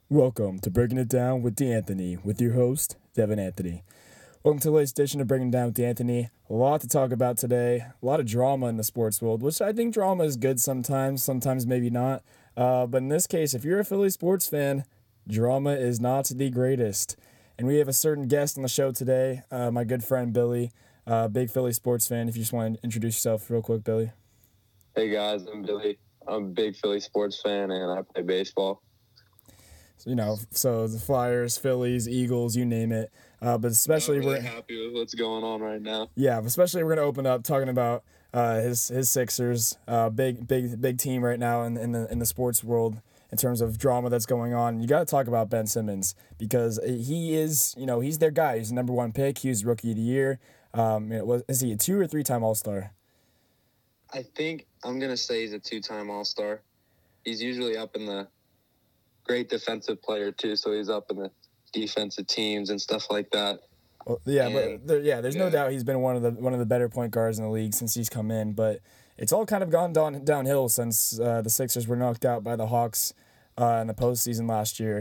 Welcome to Breaking It Down with D'Anthony, with your host, Devin Anthony. Welcome to the latest edition of Breaking It Down with D'Anthony. A lot to talk about today, a lot of drama in the sports world, which I think drama is good sometimes maybe not. But in this case, if you're a Philly sports fan, drama is not the greatest. And we have a certain guest on the show today, my good friend Billy, big Philly sports fan. If you just want to introduce yourself real quick, Billy. Hey guys, I'm Billy. I'm a big Philly sports fan and I play baseball. So the Flyers, Phillies, Eagles, you name it. But especially Not really happy with what's going on right now. Yeah, especially we're gonna open up talking about his Sixers, big team right now in the sports world in terms of drama that's going on. You got to talk about Ben Simmons because he is he's their guy. He's the number one pick. He was rookie of the year. Is he a 2 or 3-time All-Star? I think I'm gonna say he's a 2-time All-Star. He's usually up in the great defensive player too, so he's up in the defensive teams and stuff like that. Well, there's no doubt he's been one of the better point guards in the league since he's come in. But it's all kind of gone downhill since the Sixers were knocked out by the Hawks in the postseason last year.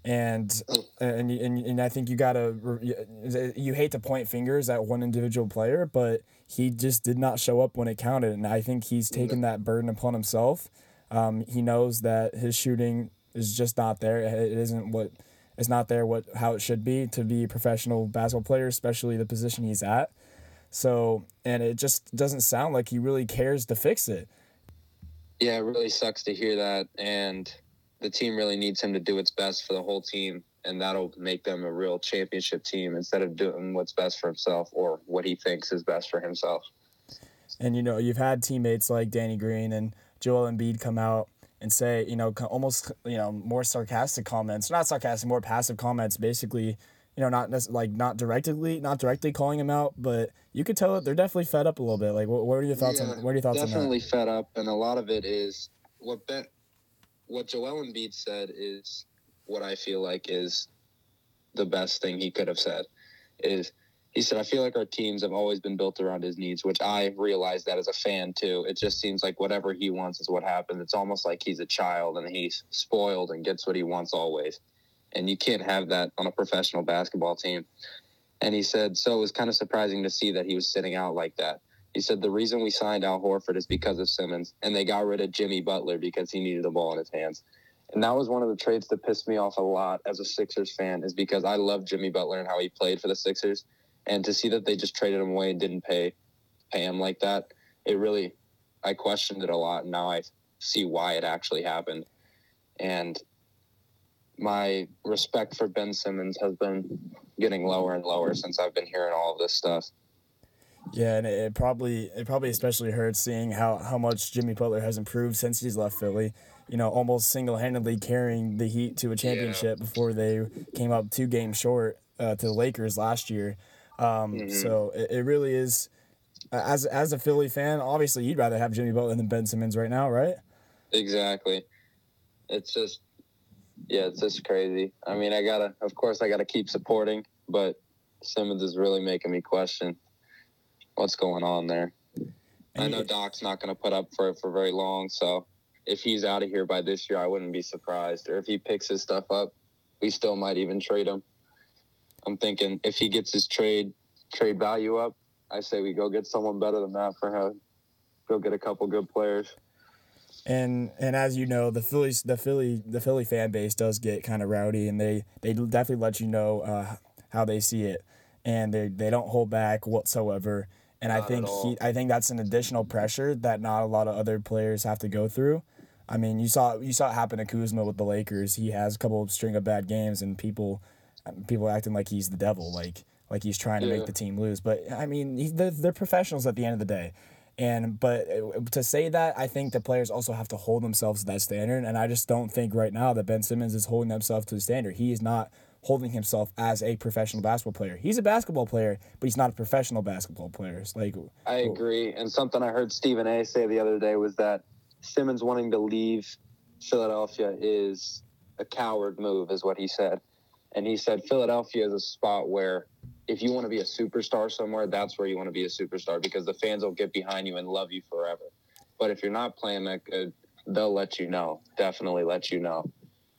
And I think you hate to point fingers at one individual player, but he just did not show up when it counted, and I think he's taken that burden upon himself. He knows that his shooting is just not there. It's not there how it should be to be a professional basketball player, especially the position he's at. So, and it just doesn't sound like he really cares to fix it. Yeah, it really sucks to hear that, and the team really needs him to do what's best for the whole team, and that'll make them a real championship team instead of doing what's best for himself or what he thinks is best for himself. And, you've had teammates like Danny Green and Joel Embiid come out and say, almost, more sarcastic comments, not sarcastic, more passive comments, basically, not directly calling him out, but you could tell that they're definitely fed up a little bit. Like, what are your thoughts on that? Definitely fed up, and a lot of it is what Joel Embiid said is what I feel like is the best thing he could have said. He said, I feel like our teams have always been built around his needs, which I realized that as a fan, too. It just seems like whatever he wants is what happens. It's almost like he's a child and he's spoiled and gets what he wants always. And you can't have that on a professional basketball team. And he said, so it was kind of surprising to see that he was sitting out like that. He said, the reason we signed Al Horford is because of Simmons, and they got rid of Jimmy Butler because he needed the ball in his hands. And that was one of the trades that pissed me off a lot as a Sixers fan, is because I love Jimmy Butler and how he played for the Sixers. And to see that they just traded him away and didn't pay him like that, I questioned it a lot. And now I see why it actually happened. And my respect for Ben Simmons has been getting lower and lower since I've been hearing all of this stuff. Yeah, and it probably especially hurts seeing how much Jimmy Butler has improved since he's left Philly. Almost single-handedly carrying the Heat to a championship before they came up 2 games short to the Lakers last year. So it really is, as a Philly fan, obviously you'd rather have Jimmy Butler than Ben Simmons right now, right? Exactly. It's just crazy. I mean, I gotta keep supporting, but Simmons is really making me question what's going on there. I know Doc's not going to put up for it for very long, so if he's out of here by this year, I wouldn't be surprised. Or if he picks his stuff up, we still might even trade him. I'm thinking if he gets his trade value up, I say we go get someone better than that for him. Go get a couple good players. And as you know, the Philly fan base does get kind of rowdy, and they definitely let you know how they see it, and they don't hold back whatsoever. And Not I think that's an additional pressure that not a lot of other players have to go through. I mean, you saw it happen to Kuzma with the Lakers. He has a couple of string of bad games, and people acting like he's the devil, like he's trying to make the team lose. But I mean, they're professionals at the end of the day. But to say that, I think the players also have to hold themselves to that standard, and I just don't think right now that Ben Simmons is holding himself to the standard. He is not holding himself as a professional basketball player. He's a basketball player, but he's not a professional basketball player. I agree, and something I heard Stephen A. say the other day was that Simmons wanting to leave Philadelphia is a coward move, is what he said. And he said Philadelphia is a spot where if you want to be a superstar somewhere, that's where you want to be a superstar, because the fans will get behind you and love you forever. But if you're not playing that good, they'll let you know, definitely let you know.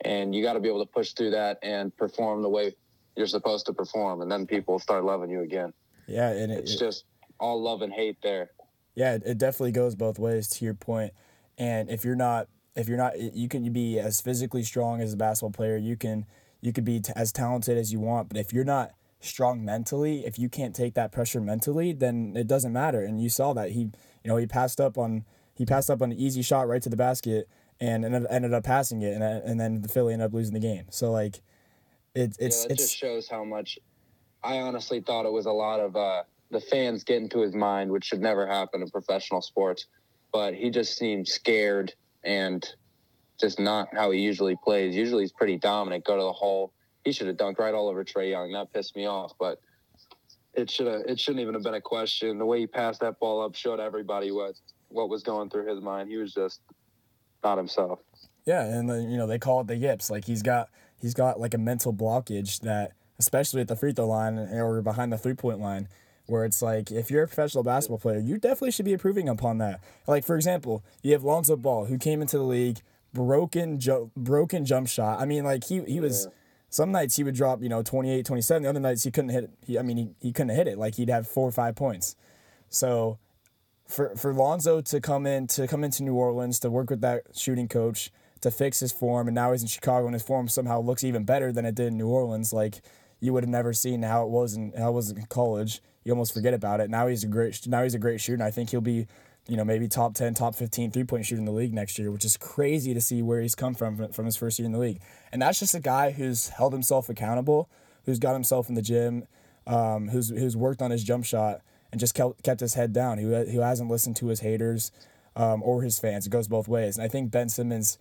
and you got to be able to push through that and perform the way you're supposed to perform, and then people start loving you again. Yeah, and it's just all love and hate there. Yeah, it definitely goes both ways to your point. And if you're not, you can be as physically strong as a basketball player. You could be as talented as you want, but if you're not strong mentally, if you can't take that pressure mentally, then it doesn't matter. And you saw that he passed up on an easy shot right to the basket and ended up passing it, and then the Philly ended up losing the game. So like, it just shows how much. I honestly thought it was a lot of the fans getting to his mind, which should never happen in professional sports. But he just seemed scared and just not how he usually plays. Usually he's pretty dominant, go to the hole. He should have dunked right all over Trae Young. That pissed me off, but it shouldn't even have been a question. The way he passed that ball up showed everybody what was going through his mind. He was just not himself. Yeah, and they call it the yips. Like he's got like a mental blockage that, especially at the free throw line or behind the 3-point line, where it's like, if you're a professional basketball player, you definitely should be improving upon that. Like, for example, you have Lonzo Ball, who came into the league, broken jump shot. I mean, like, he was, some nights he would drop, 28, 27. The other nights he couldn't hit it. He couldn't hit it. Like, he'd have 4 or 5 points. So for Lonzo to come into New Orleans, to work with that shooting coach, to fix his form, and now he's in Chicago and his form somehow looks even better than it did in New Orleans, like, you would have never seen how it was in college. You almost forget about it. Now he's a great shooter, and I think he'll be, maybe top 10, top 15 3-point shooter in the league next year, which is crazy to see where he's come from his first year in the league. And that's just a guy who's held himself accountable, who's got himself in the gym, who's worked on his jump shot and just kept his head down, who hasn't listened to his haters or his fans. It goes both ways. And I think Ben Simmons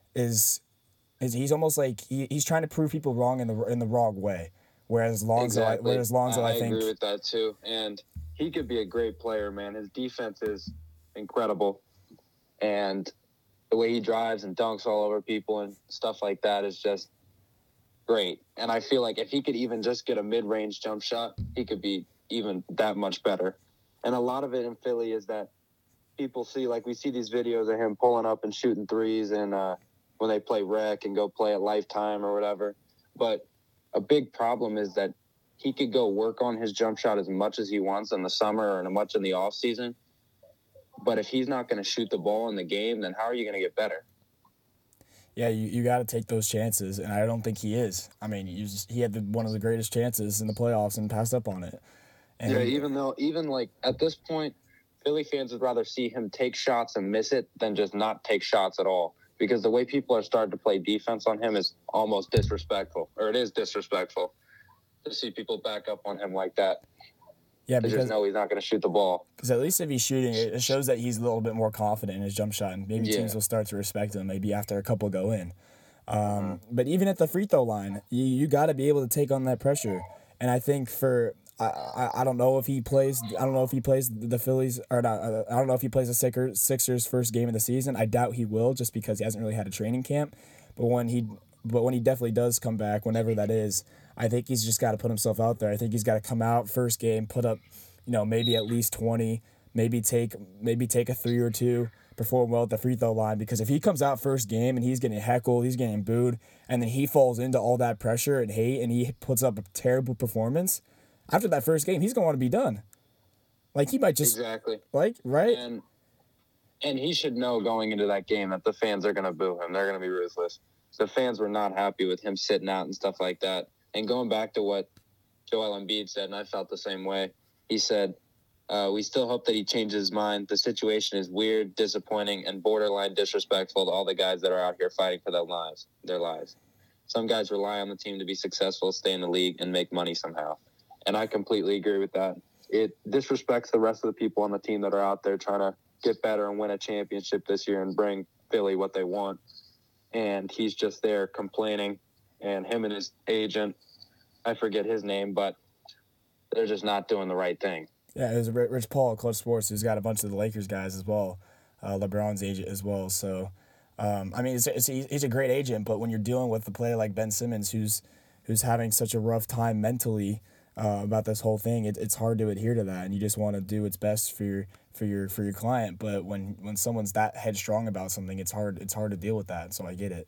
he's almost like he's trying to prove people wrong in the wrong way. Whereas Lonzo, I think, agree with that too. And he could be a great player, man. His defense is incredible, and the way he drives and dunks all over people and stuff like that is just great. And I feel like if he could even just get a mid-range jump shot, he could be even that much better. And a lot of it in Philly is that people see, like, we see these videos of him pulling up and shooting threes and when they play rec and go play at Lifetime or whatever. But a big problem is that he could go work on his jump shot as much as he wants in the summer or much in the off season. But if he's not going to shoot the ball in the game, then how are you going to get better? Yeah, you got to take those chances, and I don't think he is. I mean, he had one of the greatest chances in the playoffs and passed up on it. And even like at this point, Philly fans would rather see him take shots and miss it than just not take shots at all. Because the way people are starting to play defense on him is almost disrespectful. Or it is disrespectful to see people back up on him like that. Yeah, because just know he's not going to shoot the ball. Because at least if he's shooting, it shows that he's a little bit more confident in his jump shot. And maybe teams will start to respect him maybe after a couple go in. But even at the free throw line, you got to be able to take on that pressure. And I think I don't know if he plays. I don't know if he plays the Phillies or not. I don't know if he plays the Sixers first game of the season. I doubt he will, just because he hasn't really had a training camp. But when he definitely does come back, whenever that is, I think he's just got to put himself out there. I think he's got to come out first game, put up, maybe at least 20, maybe take a 3 or 2, perform well at the free throw line. Because if he comes out first game and he's getting heckled, he's getting booed, and then he falls into all that pressure and hate, and he puts up a terrible performance. After that first game, he's going to want to be done. Like, he might just... Exactly. Like, right? And he should know going into that game that the fans are going to boo him. They're going to be ruthless. The fans were not happy with him sitting out and stuff like that. And going back to what Joel Embiid said, and I felt the same way, he said, we still hope that he changes his mind. The situation is weird, disappointing, and borderline disrespectful to all the guys that are out here fighting for their lives. Some guys rely on the team to be successful, stay in the league, and make money somehow. And I completely agree with that. It disrespects the rest of the people on the team that are out there trying to get better and win a championship this year and bring Philly what they want. And he's just there complaining. And him and his agent, I forget his name, but they're just not doing the right thing. Yeah, it was Rich Paul at Clutch Sports, who's got a bunch of the Lakers guys as well, LeBron's agent as well. So, he's a great agent, but when you're dealing with a player like Ben Simmons, who's having such a rough time mentally about this whole thing, it's hard to adhere to that, and you just want to do what's best for your client. But when someone's that headstrong about something, it's hard to deal with that. So I get it.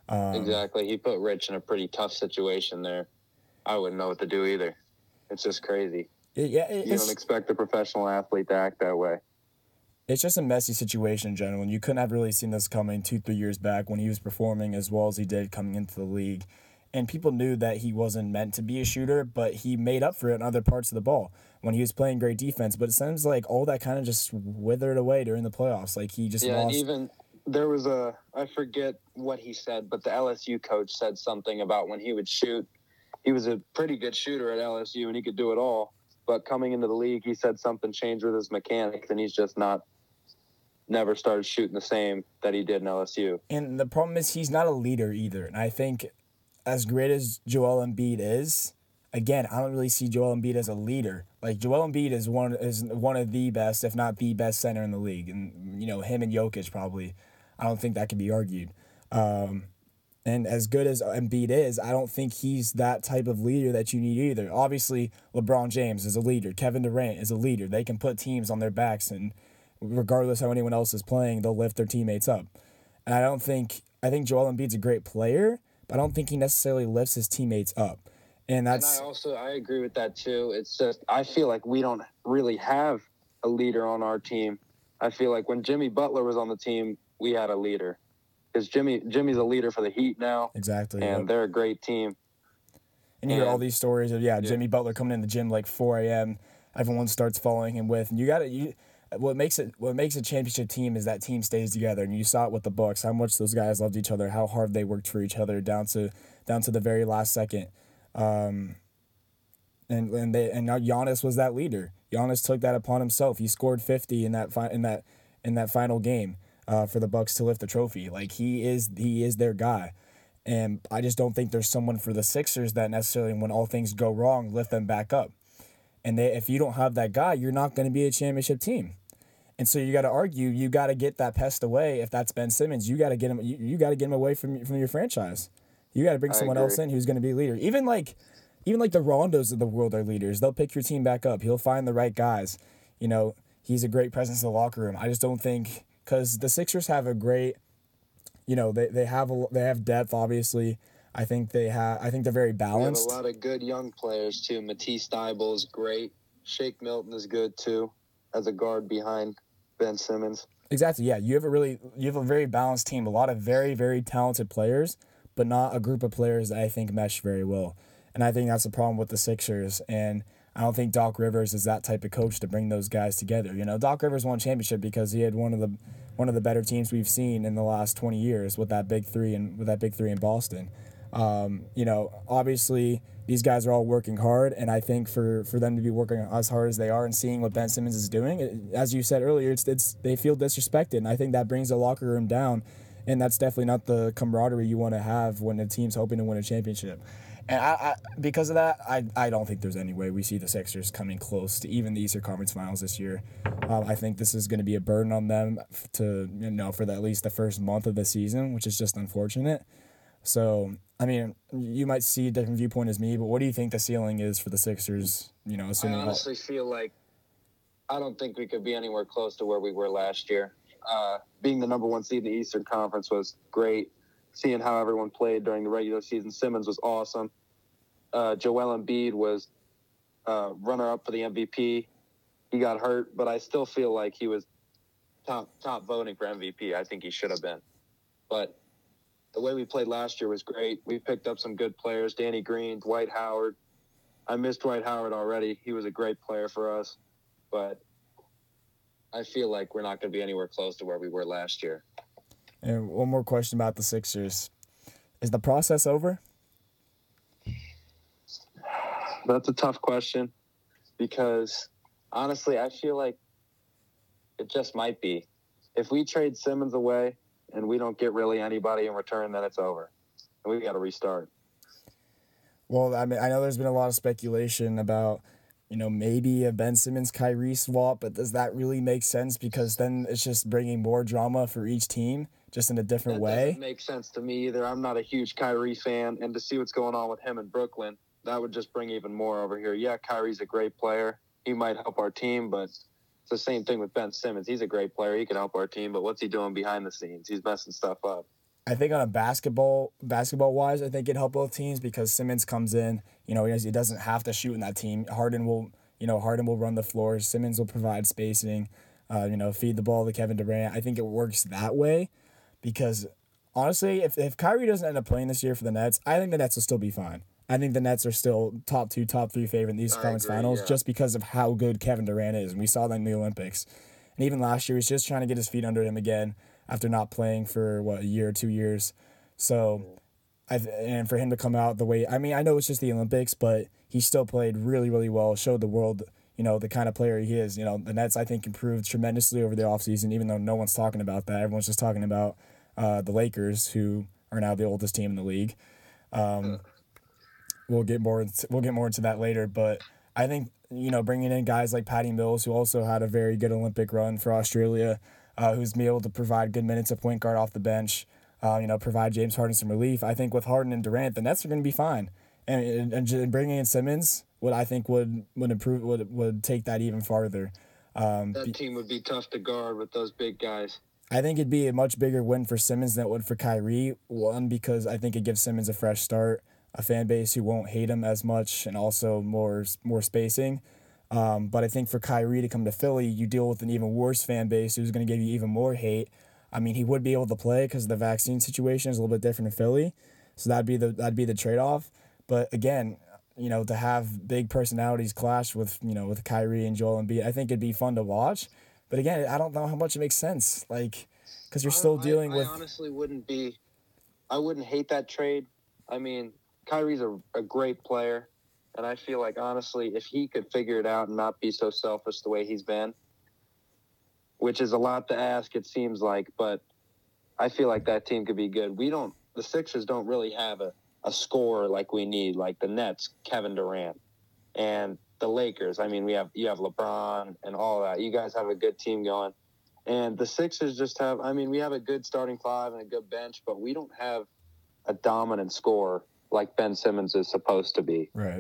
Exactly. He put Rich in a pretty tough situation there. I wouldn't know what to do either. It's just crazy. You don't expect a professional athlete to act that way. It's just a messy situation in general, and you couldn't have really seen this coming 2-3 years back when he was performing as well as he did coming into the league. And people knew that he wasn't meant to be a shooter, but he made up for it in other parts of the ball when he was playing great defense. But it seems like all that kind of just withered away during the playoffs. Like he just lost. And even there was I forget what he said, but the LSU coach said something about when he would shoot. He was a pretty good shooter at LSU, and he could do it all. But coming into the league, he said something changed with his mechanics, and he's just never started shooting the same that he did in LSU. And the problem is he's not a leader either. And I think as great as Joel Embiid is, again, I don't really see Joel Embiid as a leader. Like Joel Embiid is one of the best, if not the best center in the league. And him and Jokic probably. I don't think that can be argued. And as good as Embiid is, I don't think he's that type of leader that you need either. Obviously, LeBron James is a leader. Kevin Durant is a leader. They can put teams on their backs, and regardless how anyone else is playing, they'll lift their teammates up. And I think Joel Embiid's a great player, but I don't think he necessarily lifts his teammates up. And I agree with that too. It's just I feel like we don't really have a leader on our team. I feel like when Jimmy Butler was on the team, we had a leader. Because Jimmy's a leader for the Heat now. Exactly. And they're a great team. And you hear all these stories of Jimmy Butler coming in the gym like 4 a.m. Everyone starts following him with, and what makes a championship team is that team stays together. And you saw it with the Bucks, how much those guys loved each other, how hard they worked for each other down to the very last second. And now Giannis was that leader. Giannis took that upon himself. He scored 50 in that final game for the Bucks to lift the trophy. Like he is their guy. And I just don't think there's someone for the Sixers that necessarily, when all things go wrong, lift them back up. And if you don't have that guy, you're not going to be a championship team. And so you got to argue, you got to get that pest away. If that's Ben Simmons, you got to get him. You got to get him away from your franchise. You got to bring someone else in who's going to be a leader. Even like the Rondos of the world are leaders. They'll pick your team back up. He'll find the right guys. He's a great presence in the locker room. I just don't think, because the Sixers have a great, they have depth. Obviously, I think they're very balanced. We have a lot of good young players too. Matisse Thybulle is great. Shake Milton is good too, as a guard behind Ben Simmons. Exactly. Yeah, you have a very balanced team. A lot of very, very talented players, but not a group of players that I think mesh very well. And I think that's the problem with the Sixers. And I don't think Doc Rivers is that type of coach to bring those guys together. Doc Rivers won a championship because he had one of the better teams we've seen in the last 20 years with that big three in Boston. Obviously these guys are all working hard, and I think for them to be working as hard as they are and seeing what Ben Simmons is doing, as you said earlier, they feel disrespected, and I think that brings the locker room down, and that's definitely not the camaraderie you want to have when a team's hoping to win a championship. And I because of that, I don't think there's any way we see the Sixers coming close to even the Eastern Conference Finals this year. I think this is going to be a burden on them for at least the first month of the season, which is just unfortunate. So, I mean, you might see a different viewpoint as me, but what do you think the ceiling is for the Sixers? Assuming I honestly feel like I don't think we could be anywhere close to where we were last year. Being the number one seed in the Eastern Conference was great. Seeing how everyone played during the regular season, Simmons was awesome. Joel Embiid was runner-up for the MVP. He got hurt, but I still feel like he was top voting for MVP. I think he should have been. But the way we played last year was great. We picked up some good players, Danny Green, Dwight Howard. I missed Dwight Howard already. He was a great player for us. But I feel like we're not going to be anywhere close to where we were last year. And one more question about the Sixers. Is the process over? That's a tough question because, honestly, I feel like it just might be. If we trade Simmons away and we don't get really anybody in return, then it's over. And we've got to restart. Well, I mean, I know there's been a lot of speculation about, maybe a Ben Simmons-Kyrie swap, but does that really make sense? Because then it's just bringing more drama for each team, just in a different way. That doesn't make sense to me either. I'm not a huge Kyrie fan, and to see what's going on with him in Brooklyn, that would just bring even more over here. Yeah, Kyrie's a great player. He might help our team, but it's the same thing with Ben Simmons. He's a great player. He can help our team, but what's he doing behind the scenes? He's messing stuff up. I think on a basketball wise, I think it helped both teams because Simmons comes in, he doesn't have to shoot in that team. Harden will run the floor. Simmons will provide spacing, feed the ball to Kevin Durant. I think it works that way because honestly, if Kyrie doesn't end up playing this year for the Nets, I think the Nets will still be fine. I think the Nets are still top 2, top 3 favorite in these I conference agree. finals Yeah. just because of how good Kevin Durant is. And we saw that in the Olympics. And even last year, he's just trying to get his feet under him again after not playing for, a year or 2 years. So, and for him to come out the way, I mean, I know it's just the Olympics, but he still played really, really well, showed the world, the kind of player he is. The Nets, I think, improved tremendously over the offseason, even though no one's talking about that. Everyone's just talking about the Lakers, who are now the oldest team in the league. We'll get more into that later, but I think bringing in guys like Patty Mills, who also had a very good Olympic run for Australia, who's been able to provide good minutes of point guard off the bench, provide James Harden some relief. I think with Harden and Durant, the Nets are going to be fine, and bringing in Simmons, what I think would improve would take that even farther. That team would be tough to guard with those big guys. I think it'd be a much bigger win for Simmons than it would for Kyrie. One, because I think it gives Simmons a fresh start, a fan base who won't hate him as much, and also more spacing. But I think for Kyrie to come to Philly, you deal with an even worse fan base who's going to give you even more hate. I mean, he would be able to play because the vaccine situation is a little bit different in Philly, so that'd be the trade off. But again, to have big personalities clash with Kyrie and Joel Embiid, I think it'd be fun to watch. But again, I don't know how much it makes sense, because you're still dealing with. I honestly I wouldn't hate that trade. I mean, Kyrie's a great player, and I feel like, honestly, if he could figure it out and not be so selfish the way he's been, which is a lot to ask, it seems like, but I feel like that team could be good. The Sixers don't really have a scorer like we need, like the Nets, Kevin Durant, and the Lakers. I mean, you have LeBron and all that. You guys have a good team going. And the Sixers we have a good starting five and a good bench, but we don't have a dominant scorer like Ben Simmons is supposed to be. Right.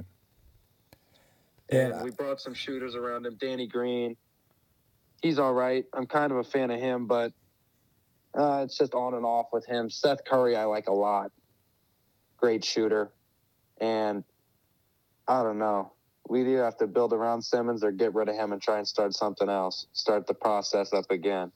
And we brought some shooters around him. Danny Green, he's all right. I'm kind of a fan of him, but it's just on and off with him. Seth Curry, I like a lot. Great shooter. And I don't know. We either have to build around Simmons or get rid of him and try and start something else. Start the process up again.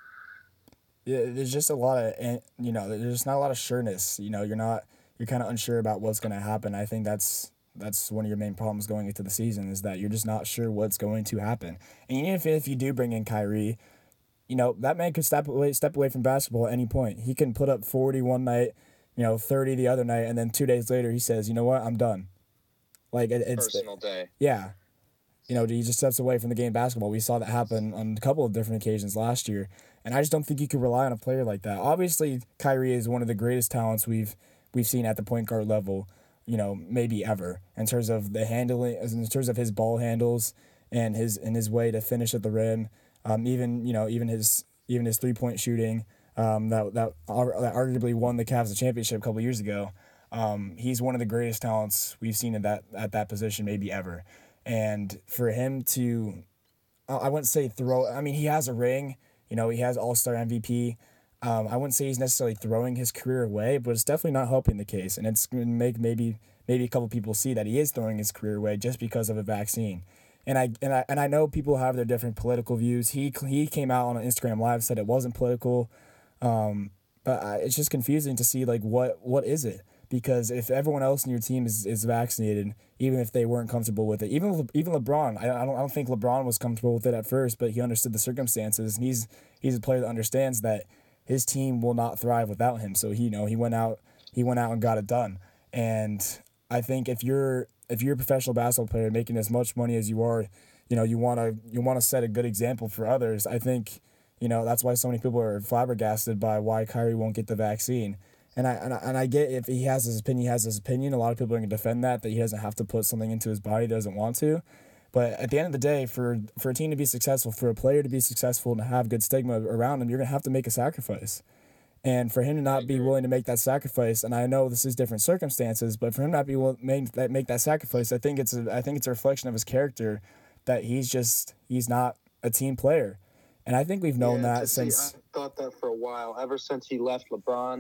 Yeah, there's just a lot of, there's just not a lot of sureness. You're kind of unsure about what's going to happen. I think that's one of your main problems going into the season is that you're just not sure what's going to happen. And even if you do bring in Kyrie, that man could step away from basketball at any point. He can put up 40 one night, 30 the other night, and then 2 days later he says, you know what, I'm done. Like it's personal day. Yeah. He just steps away from the game of basketball. We saw that happen on a couple of different occasions last year. And I just don't think you can rely on a player like that. Obviously, Kyrie is one of the greatest talents we've seen at the point guard level, maybe ever, in terms of the handling, in terms of his ball handles and his way to finish at the rim. Even his 3-point shooting, that arguably won the Cavs the championship a couple years ago. He's one of the greatest talents we've seen at that position maybe ever. And for him to, I wouldn't say he has a ring, he has All-Star MVP. I wouldn't say he's necessarily throwing his career away, but it's definitely not helping the case. And it's going to make maybe a couple people see that he is throwing his career away just because of a vaccine. And I know people have their different political views. He came out on an Instagram Live, said it wasn't political. But it's just confusing to see what is it? Because if everyone else in your team is vaccinated, even if they weren't comfortable with it, even LeBron, I don't think LeBron was comfortable with it at first, but he understood the circumstances, and he's a player that understands that his team will not thrive without him. So he went out and got it done. And I think if you're a professional basketball player making as much money as you are, you want to set a good example for others. I think that's why so many people are flabbergasted by why Kyrie won't get the vaccine. And I get if he has his opinion, A lot of people are going to defend that he doesn't have to put something into his body he doesn't want to. But at the end of the day, for a team to be successful, for a player to be successful and have good stigma around him, you're going to have to make a sacrifice. And for him to not be willing to make that sacrifice, and I know this is different circumstances, but for him not be willing to make that sacrifice, I think it's a reflection of his character that he's not a team player. And I think we've known that since. I thought that for a while, ever since he left LeBron.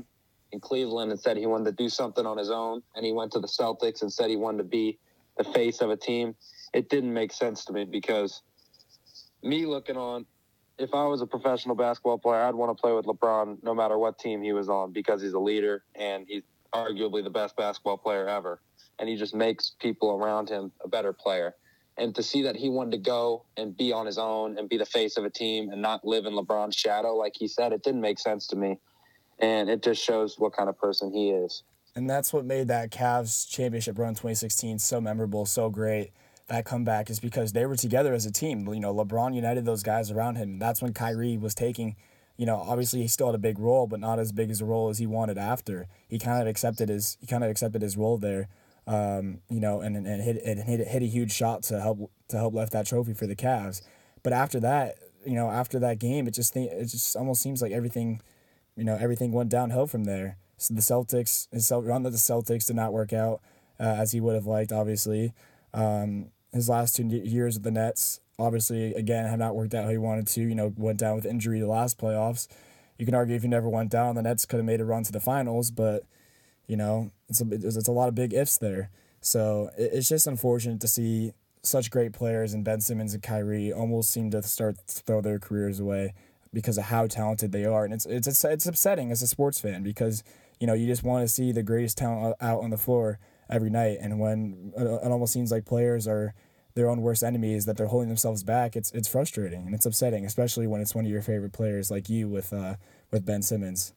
in Cleveland and said he wanted to do something on his own, and he went to the Celtics and said he wanted to be the face of a team, it didn't make sense to me because me looking on, if I was a professional basketball player, I'd want to play with LeBron no matter what team he was on because he's a leader and he's arguably the best basketball player ever. And he just makes people around him a better player. And to see that he wanted to go and be on his own and be the face of a team and not live in LeBron's shadow, like he said, it didn't make sense to me. And it just shows what kind of person he is. And that's what made that Cavs championship run 2016 so memorable, so great. That comeback is because they were together as a team. You know, LeBron united those guys around him. That's when Kyrie was taking, you know, obviously he still had a big role, but not as big as a role as he wanted after. He kind of accepted his role there, you know, and hit a huge shot to help lift that trophy for the Cavs. But after that, you know, after that game, it just almost seems like everything went downhill from there. So the his run that the Celtics did not work out as he would have liked, obviously. His last 2 years with the Nets, obviously, again, have not worked out how he wanted to. You know, went down with injury the last playoffs. You can argue if he never went down, the Nets could have made a run to the finals, but, you know, it's a lot of big ifs there. So it's just unfortunate to see such great players and Ben Simmons and Kyrie almost seem to start to throw their careers away because of how talented they are. And it's upsetting as a sports fan because, you know, you just want to see the greatest talent out on the floor every night. And when it almost seems like players are their own worst enemies, that they're holding themselves back, it's frustrating and it's upsetting, especially when it's one of your favorite players like you with Ben Simmons.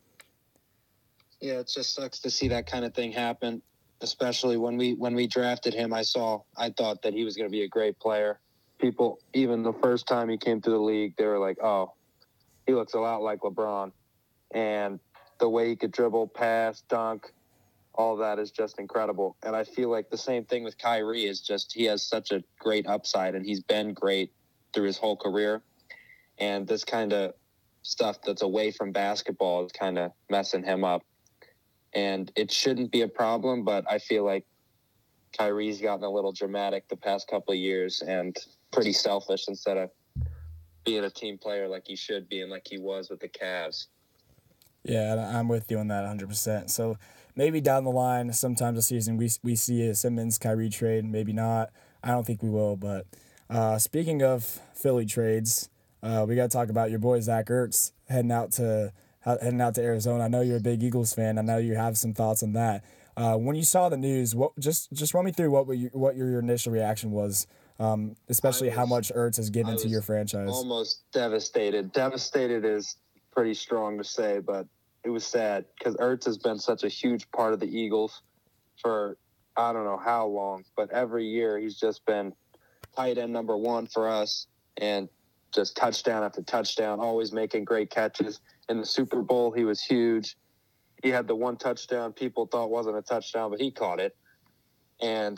Yeah, it just sucks to see that kind of thing happen, especially when we drafted him. I thought that he was going to be a great player. People, even the first time he came to the league, they were like, oh, he looks a lot like LeBron. And the way he could dribble, pass, dunk, all that is just incredible. And I feel like the same thing with Kyrie is just he has such a great upside, and he's been great through his whole career. And this kind of stuff that's away from basketball is kind of messing him up. And it shouldn't be a problem, but I feel like Kyrie's gotten a little dramatic the past couple of years and pretty selfish instead of being a team player like he should be and like he was with the Cavs. Yeah, I'm with you on that 100%. So maybe down the line, sometime this season, we see a Simmons-Kyrie trade. Maybe not. I don't think we will. But speaking of Philly trades, we got to talk about your boy Zach Ertz heading out to Arizona. I know you're a big Eagles fan. I know you have some thoughts on that. When you saw the news, just run me through what your initial reaction was, especially how much Ertz has given to your franchise. Almost devastated. Devastated is pretty strong to say, but it was sad because Ertz has been such a huge part of the Eagles for I don't know how long, but every year he's just been tight end number one for us and just touchdown after touchdown, always making great catches. In the Super Bowl, he was huge. He had the one touchdown people thought wasn't a touchdown, but he caught it. And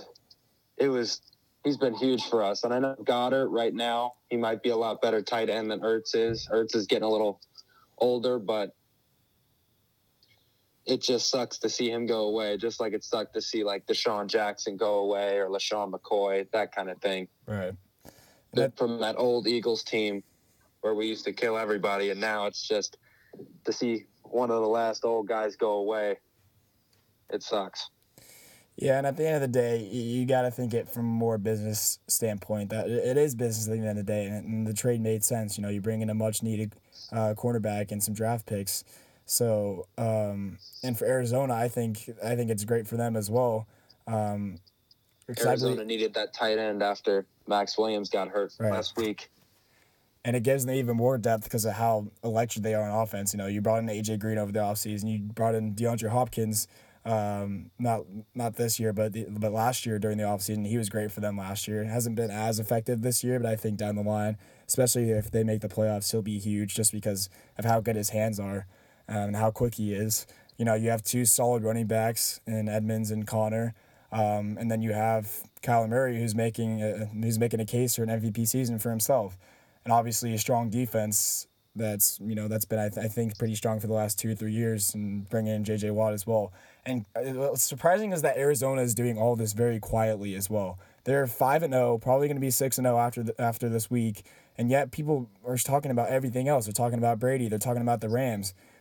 he's been huge for us. And I know Goddard right now, he might be a lot better tight end than Ertz is. Ertz is getting a little older, but it just sucks to see him go away, just like it sucked to see like Deshaun Jackson go away or LaShawn McCoy, that kind of thing. Right. From that old Eagles team where we used to kill everybody, and now it's just to see one of the last old guys go away. It sucks. Yeah, and at the end of the day, you got to think it from a more business standpoint. That it is business at the end of the day, and the trade made sense. You know, you bring in a much-needed cornerback and some draft picks. So, and for Arizona, I think it's great for them as well. Arizona needed that tight end after Max Williams got hurt last week. And it gives them even more depth because of how electric they are on offense. You know, you brought in A.J. Green over the offseason. You brought in DeAndre Hopkins, not this year, but last year during the offseason. He was great for them last year. It hasn't been as effective this year, but I think down the line, especially if they make the playoffs, he'll be huge just because of how good his hands are and how quick he is. You know, you have two solid running backs in Edmonds and Connor. And then you have Kyler Murray, who's making a case for an MVP season for himself. And obviously a strong defense that's been, I think, pretty strong for the last 2 or 3 years, and bringing in J.J. Watt as well. And what's surprising is that Arizona is doing all this very quietly as well. They're 5-0, probably going to be 6-0 after this week, and yet people are talking about everything else. They're talking about Brady. They're talking about the Rams.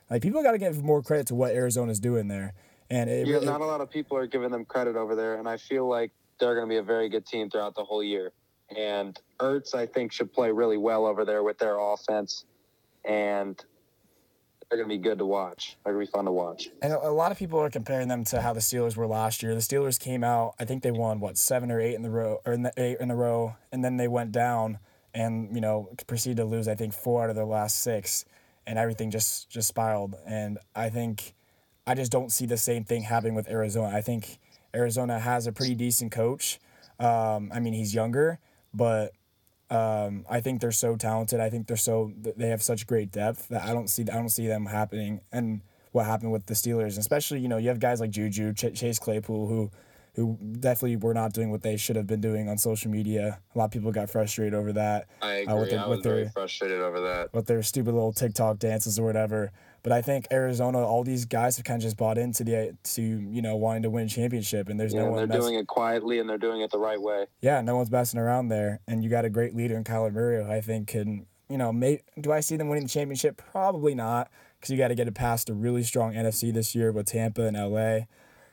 Like, people got to give more credit to what Arizona's doing there. And not a lot of people are giving them credit over there, and I feel like they're going to be a very good team throughout the whole year. And Ertz, I think, should play really well over there with their offense, and they're going to be good to watch. They're going to be fun to watch. And a lot of people are comparing them to how the Steelers were last year. The Steelers came out, I think they won, 7 or 8 in a row, and then they went down and, proceeded to lose, I think, 4 out of their last 6, and everything just spiraled. And I just don't see the same thing happening with Arizona. I think Arizona has a pretty decent coach. He's younger, but I think they're so talented. I think they have such great depth that I don't see them happening. And what happened with the Steelers, especially, you have guys like Juju, Chase Claypool, who definitely were not doing what they should have been doing on social media. A lot of people got frustrated over that. I agree. I was very frustrated over that. With their stupid little TikTok dances or whatever. But I think Arizona, all these guys have kind of just bought into wanting to win a championship, and there's no one. They're doing it quietly, and they're doing it the right way. Yeah, no one's messing around there, and you got a great leader in Kyler Murray, who I think can, do I see them winning the championship? Probably not, because you got to get it past a really strong NFC this year with Tampa and LA.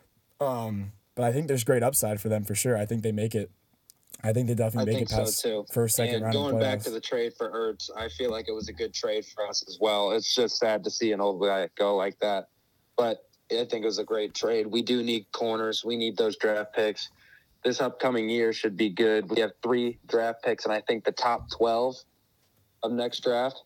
But I think there's great upside for them for sure. I think they make it. I think they definitely make it past first, second round of playoffs. Going back to the trade for Ertz, I feel like it was a good trade for us as well. It's just sad to see an old guy go like that. But I think it was a great trade. We do need corners. We need those draft picks. This upcoming year should be good. We have 3 draft picks, and I think the top 12 of next draft.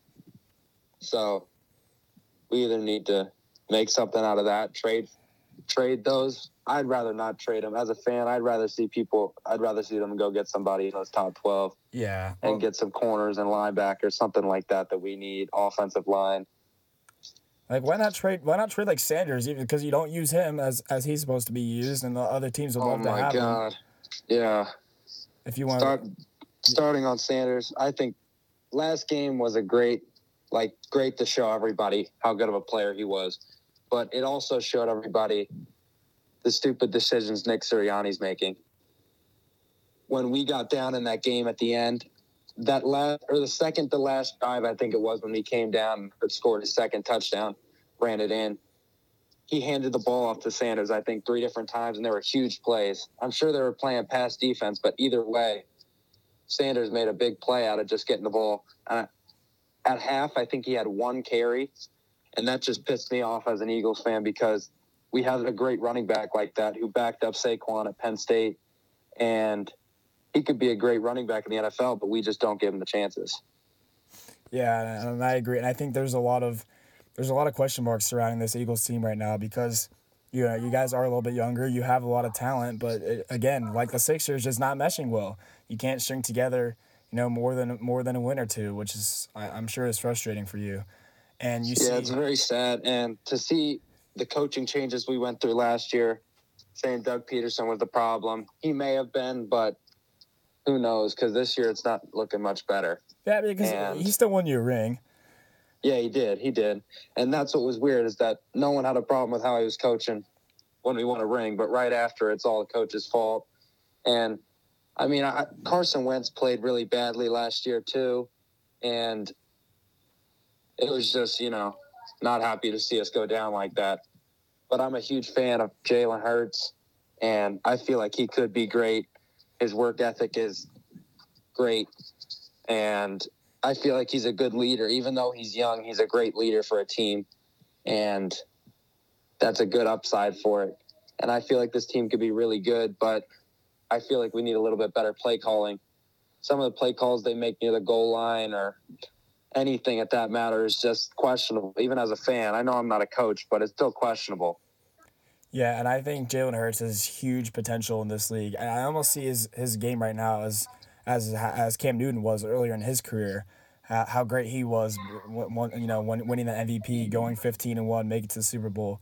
So we either need to make something out of that, trade those. I'd rather not trade them. As a fan, I'd rather see them go get somebody in those top 12. Yeah. And get some corners and linebackers, something like that we need, offensive line. Like, why not trade like Sanders, even because you don't use him as he's supposed to be used, and the other teams would love to have him. Oh, my God. Yeah. If you want starting on Sanders, I think last game was great to show everybody how good of a player he was. But it also showed everybody the stupid decisions Nick Sirianni's making. When we got down in that game at the end, the second to last drive, I think it was, when he came down and scored his second touchdown, ran it in. He handed the ball off to Sanders, I think, 3 different times, and there were huge plays. I'm sure they were playing pass defense, but either way, Sanders made a big play out of just getting the ball. At half, I think he had 1 carry, and that just pissed me off as an Eagles fan, because we have a great running back like that who backed up Saquon at Penn State, and he could be a great running back in the NFL, but we just don't give him the chances. Yeah, and I agree. And I think there's a lot of question marks surrounding this Eagles team right now, because you guys are a little bit younger. You have a lot of talent, but again, like the Sixers, just not meshing well. You can't string together, more than a win or two, which is I'm sure is frustrating for you. And it's very sad. And to see the coaching changes we went through last year, saying Doug Peterson was the problem. He may have been, but who knows? Because this year it's not looking much better. Yeah, because he still won you a ring. Yeah, he did. And that's what was weird, is that no one had a problem with how he was coaching when we won a ring, but right after, it's all the coach's fault. And, Carson Wentz played really badly last year too, and it was just, not happy to see us go down like that. But I'm a huge fan of Jalen Hurts, and I feel like he could be great. His work ethic is great, and I feel like he's a good leader. Even though he's young, he's a great leader for a team, and that's a good upside for it. And I feel like this team could be really good, but I feel like we need a little bit better play calling. Some of the play calls they make near the goal line or anything at that matter is just questionable, even as a fan. I know I'm not a coach, but it's still questionable. Yeah, and I think Jalen Hurts has huge potential in this league. And I almost see his game right now as Cam Newton was earlier in his career, how great he was when winning the MVP, going 15-1, making it to the Super Bowl.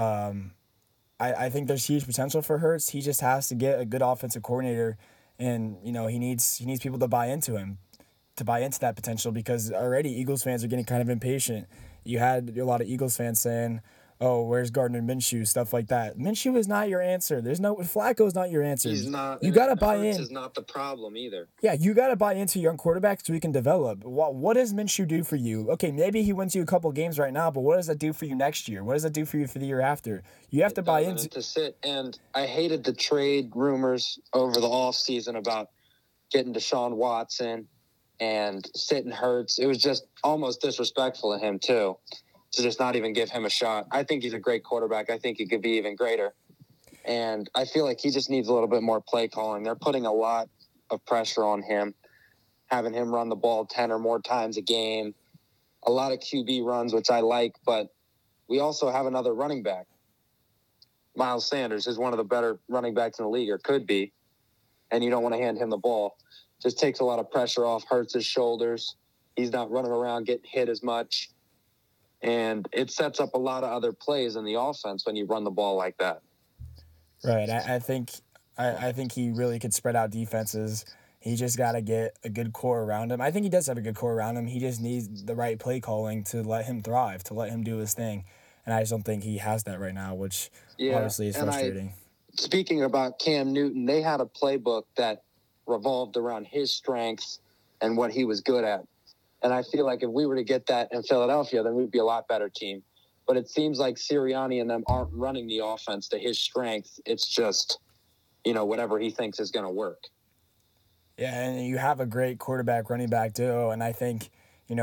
I think there's huge potential for Hurts. He just has to get a good offensive coordinator, and he needs people to buy into him, to buy into that potential, because already Eagles fans are getting kind of impatient. You had a lot of Eagles fans saying, oh, where's Gardner Minshew, stuff like that. Minshew is not your answer. Flacco's not your answer. He's not. You got to buy Hurts in. is not the problem either. Yeah, you got to buy into young quarterbacks so he can develop. What does Minshew do for you? Okay, maybe he wins you a couple games right now, but what does that do for you next year? What does that do for you for the year after? You have to buy into. To sit, and I hated the trade rumors over the offseason about getting Deshaun Watson and sitting Hurts. It was just almost disrespectful of him, too, to just not even give him a shot. I think he's a great quarterback. I think he could be even greater. And I feel like he just needs a little bit more play calling. They're putting a lot of pressure on him, having him run the ball 10 or more times a game, a lot of QB runs, which I like, but we also have another running back. Miles Sanders is one of the better running backs in the league, or could be, and you don't want to hand him the ball. Just takes a lot of pressure off, hurts his shoulders. He's not running around getting hit as much, and it sets up a lot of other plays in the offense when you run the ball like that. Right, I think he really could spread out defenses. He just got to get a good core around him. I think he does have a good core around him. He just needs the right play calling to let him thrive, to let him do his thing. And I just don't think he has that right now, which obviously is frustrating. Speaking about Cam Newton, they had a playbook that revolved around his strengths and what he was good at. And I feel like if we were to get that in Philadelphia, then we'd be a lot better team. But it seems like Sirianni and them aren't running the offense to his strength. It's just, whatever he thinks is going to work. Yeah, and you have a great quarterback, running back duo, and I think,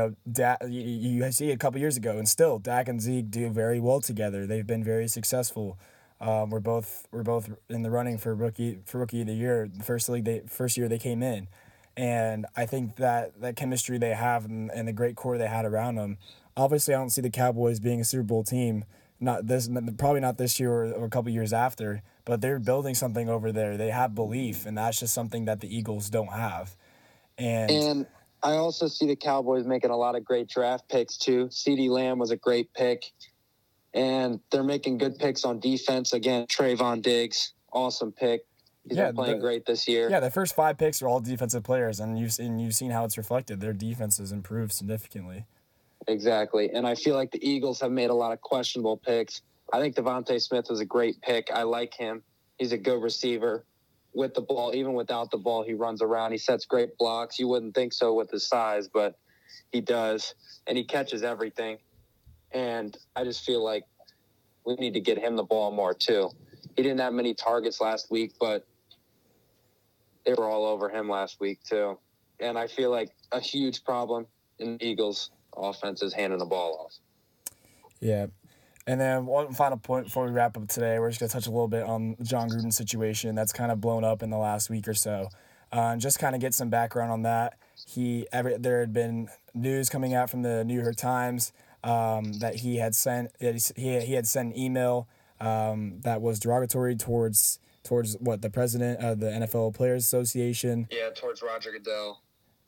you see a couple years ago, and still Dak and Zeke do very well together. They've been very successful. We're both in the running for rookie of the year. The first year they came in, and I think that chemistry they have and the great core they had around them. Obviously, I don't see the Cowboys being a Super Bowl team. Probably not this year or a couple years after. But they're building something over there. They have belief, and that's just something that the Eagles don't have. And I also see the Cowboys making a lot of great draft picks, too. CeeDee Lamb was a great pick. And they're making good picks on defense. Again, Trayvon Diggs, awesome pick. He's been playing great this year. Yeah, the first 5 picks are all defensive players, and you've seen how it's reflected. Their defense has improved significantly. Exactly. And I feel like the Eagles have made a lot of questionable picks. I think Devontae Smith was a great pick. I like him. He's a good receiver with the ball. Even without the ball, he runs around. He sets great blocks. You wouldn't think so with his size, but he does. And he catches everything. And I just feel like we need to get him the ball more, too. He didn't have many targets last week, but they were all over him last week, too. And I feel like a huge problem in the Eagles' offense is handing the ball off. Yeah. And then one final point before we wrap up today, we're just going to touch a little bit on the Jon Gruden situation that's kind of blown up in the last week or so. Just kind of get some background on that. There had been news coming out from the New York Times that he had sent an email that was derogatory towards the president of the NFL Players Association. Yeah, towards Roger Goodell.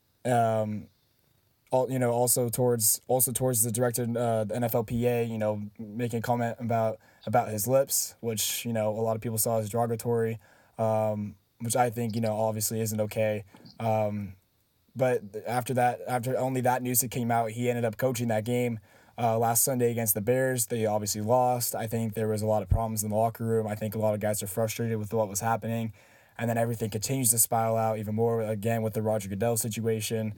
Also towards the director of the NFLPA, making a comment about his lips, which, a lot of people saw as derogatory, which I think, obviously isn't okay. But after only that news that came out, he ended up coaching that game last Sunday against the Bears. They obviously lost. I think there was a lot of problems in the locker room. I think a lot of guys are frustrated with what was happening. And then everything continues to spiral out even more, again, with the Roger Goodell situation.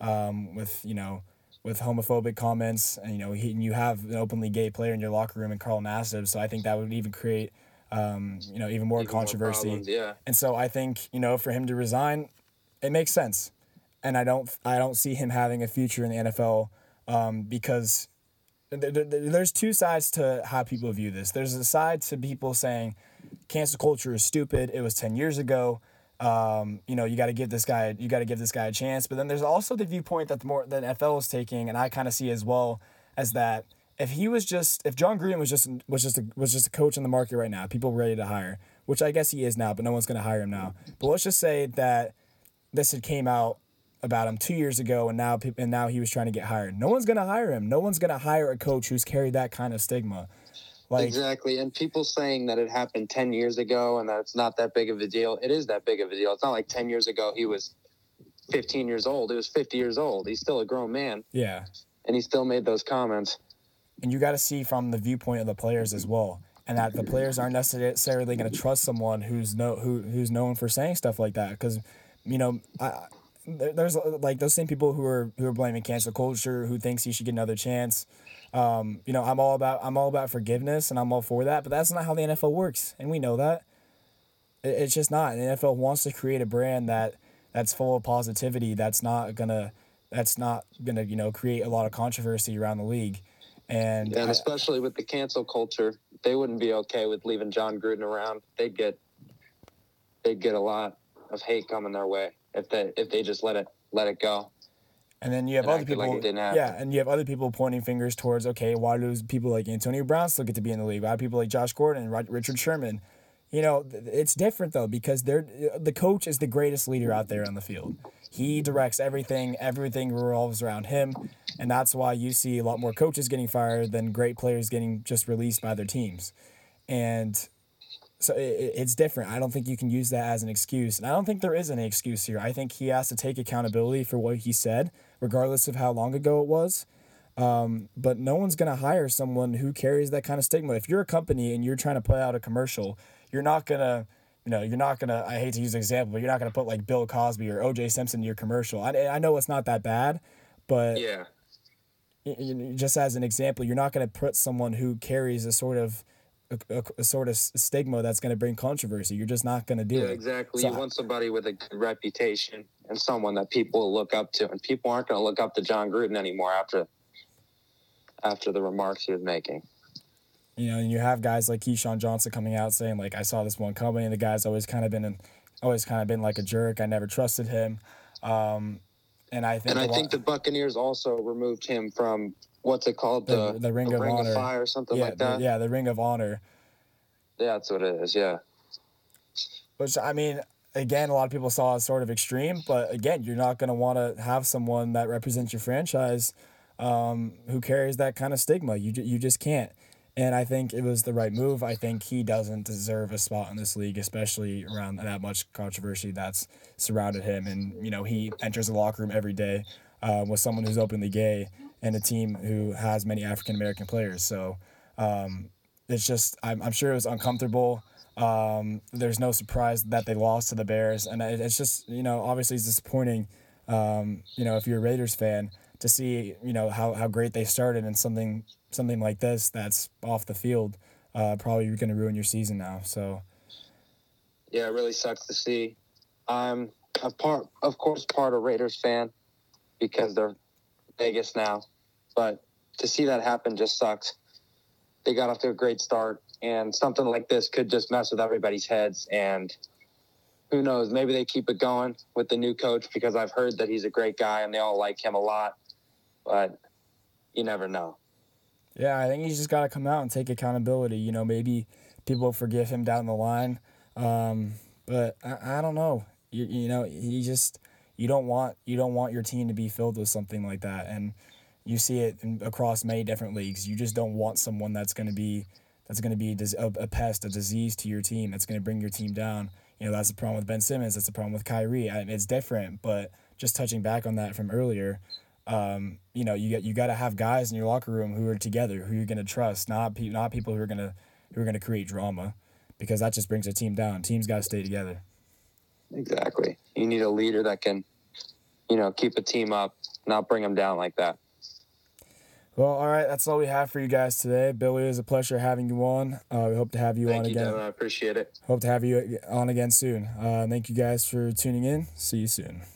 With homophobic comments, and you have an openly gay player in your locker room in Carl Nassib, so I think that would even create even more controversy. More problems, yeah. And so I think for him to resign, it makes sense, and I don't see him having a future in the NFL because there's two sides to how people view this. There's a side to people saying cancel culture is stupid. It was 10 years ago. You got to give this guy a chance. But then there's also the viewpoint that the NFL is taking, and I kind of see as well as that if Jon Gruden was just a coach in the market right now, people ready to hire, which I guess he is now, but no one's going to hire him now. But let's just say that this had came out about him 2 years ago, and now he was trying to get hired. No one's going to hire him. No one's going to hire a coach who's carried that kind of stigma. Exactly. And people saying that it happened 10 years ago and that it's not that big of a deal. It is that big of a deal. It's not like 10 years ago he was 15 years old. He was 50 years old. He's still a grown man. Yeah. And he still made those comments. and you got to see from the viewpoint of the players as well, and that the players aren't necessarily going to trust someone who's known for saying stuff like that, because you know there's like those same people who are blaming cancel culture, who thinks he should get another chance. I'm all about forgiveness, and I'm all for that, but that's not how the NFL works, and we know that. It's just not. The NFL wants to create a brand that's full of positivity. That's not gonna create a lot of controversy around the league, and And especially with the cancel culture, they wouldn't be okay with leaving John Gruden around. They'd get a lot of hate coming their way if they just let it go. And then you have other people, and you have other people pointing fingers towards, okay, why do people like Antonio Brown still get to be in the league? Why do people like Josh Gordon, Richard Sherman? It's different though, because the coach is the greatest leader out there on the field. He directs everything. Everything revolves around him, and that's why you see a lot more coaches getting fired than great players getting just released by their teams. And so it's different. I don't think you can use that as an excuse, and I don't think there is any excuse here. I think he has to take accountability for what he said, regardless of how long ago it was. But no one's going to hire someone who carries that kind of stigma. If you're a company and you're trying to put out a commercial, you're not going to, I hate to use an example, but you're not going to put like Bill Cosby or O.J. Simpson in your commercial. I know it's not that bad, but yeah, just as an example, you're not going to put someone who carries a sort of stigma that's going to bring controversy. You're just not going to do it. Yeah, exactly. So you want somebody with a good reputation and someone that people will look up to, and people aren't going to look up to John Gruden anymore after the remarks he was making. And you have guys like Keyshawn Johnson coming out saying, like, I saw this one coming, and the guy's always kind of been like a jerk. I never trusted him. And I think the Buccaneers also removed him from what's it called, the Ring of Honor, Fire or something like that. The Ring of Honor. Yeah, that's what it is. Yeah. Which, I mean, again, a lot of people saw as sort of extreme, but again, you're not going to want to have someone that represents your franchise who carries that kind of stigma. You just can't. And I think it was the right move. I think he doesn't deserve a spot in this league, especially around that much controversy that's surrounded him. And, he enters the locker room every day with someone who's openly gay and a team who has many African-American players. So it's just, I'm sure it was uncomfortable. There's no surprise that they lost to the Bears. And it's just, obviously it's disappointing, if you're a Raiders fan, to see, how great they started, and something like this that's off the field, probably going to ruin your season now. So, yeah, it really sucks to see. I'm of course part of Raiders fan because they're Vegas now, but to see that happen just sucks. They got off to a great start, and something like this could just mess with everybody's heads. And who knows? Maybe they keep it going with the new coach, because I've heard that he's a great guy and they all like him a lot. But you never know. Yeah, I think he's just got to come out and take accountability. Maybe people forgive him down the line. But I don't know. You don't want your team to be filled with something like that. And you see it across many different leagues. You just don't want someone that's going to be a pest, a disease to your team. That's going to bring your team down. That's the problem with Ben Simmons. That's the problem with Kyrie. It's different, but just touching back on that from earlier, you got to have guys in your locker room who are together, who you're going to trust, not people who are going to create drama, because that just brings a team down. Teams got to stay together. Exactly. You need a leader that can, keep a team up, not bring them down like that. Well, all right, that's all we have for you guys today. Billy, it was a pleasure having you on. We hope to have you on again. Thank you, Devin. I appreciate it. Hope to have you on again soon. Thank you guys for tuning in. See you soon.